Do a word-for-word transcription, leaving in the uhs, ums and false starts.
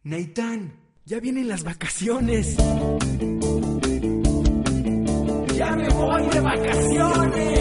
Neitán, ya vienen las vacaciones. ¡Ya me voy de vacaciones!